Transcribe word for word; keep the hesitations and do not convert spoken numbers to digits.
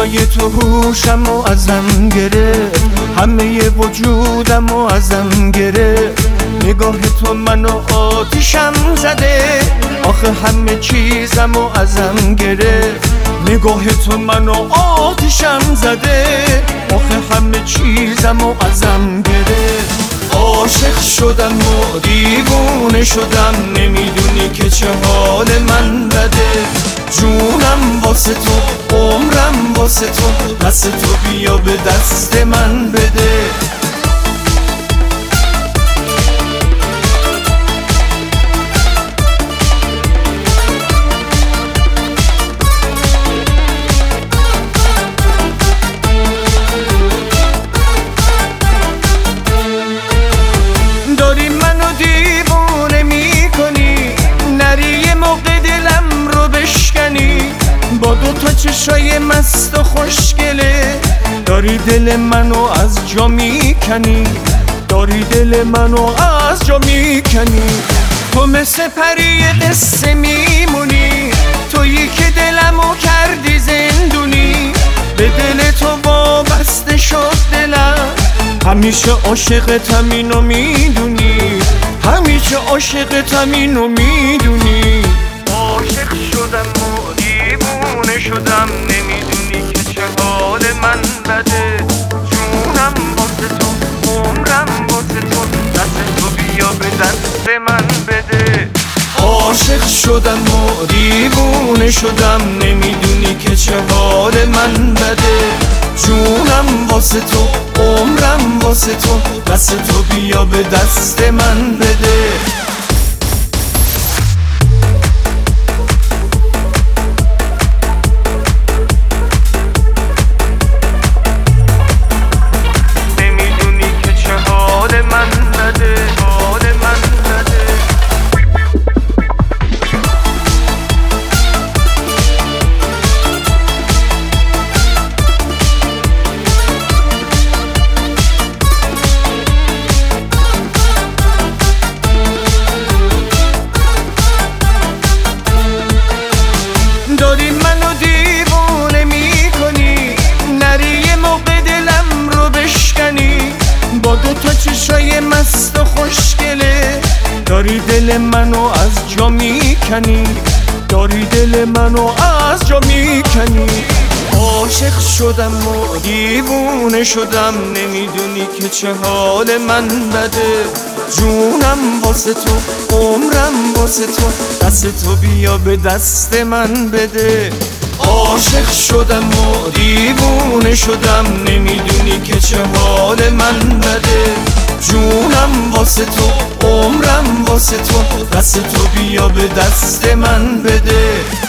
صدای تو هوشم و ازم گرفت، همه وجودم و ازم گرفت. نگاه تو منو آتیشم زده، آخه همه چیزم و ازم گرفت. نگاه تو منو آتیشم زده، آخه همه چیزم و ازم گرفت. عاشق شدم و دیوونه شدم، نمیدونی که چه حال من بده. جونم واسه تو، عمرم واسه تو، دست تو بیا به دست من بده. داری منو دیوونه میکنی، نری یه موقع دلم رو بشکنی. با دو تا چشای مست و خوشگله داری دل منو از جا میکنی، داری دل منو از جا میکنی. تو مثل پری قصه میمونی، تویی که دلمو کردی زندونی. به دل تو وابسته شد دلم، همیشه عاشقتم اینو میدونی، همیشه عاشقتم اینو میدونی. عاشق شدم و دیوونه شدم، نمیدونی که چه حال من بده. جونم واسه تو، عمرم واسه تو، دست تو بیا به دست من بده. عاشق شدم و دیوونه شدم، نمیدونی که چه حال من بده. جونم واسه تو، عمرم واسه تو، دست تو بیا به دست من بده. نمیدونی که چه حال من بده، حال من بده. داری منو دیوونه میکنی، نری یه موقع دلم رو بشکنی. با دو تا چشای مست و خوشگله داری دل منو از جا میکنی، داری دل منو از جا میکنی. عاشق شدم و دیوونه شدم، نمیدونی که چه حال من بده. جونم واسه تو، عمرم واسه تو، دست تو بیا به دست من بده. عاشق شدم و دیوونه شدم، نمیدونی که چه حال من بده. جونم واسه تو، عمرم واسه تو، دست تو بیا به دست من بده.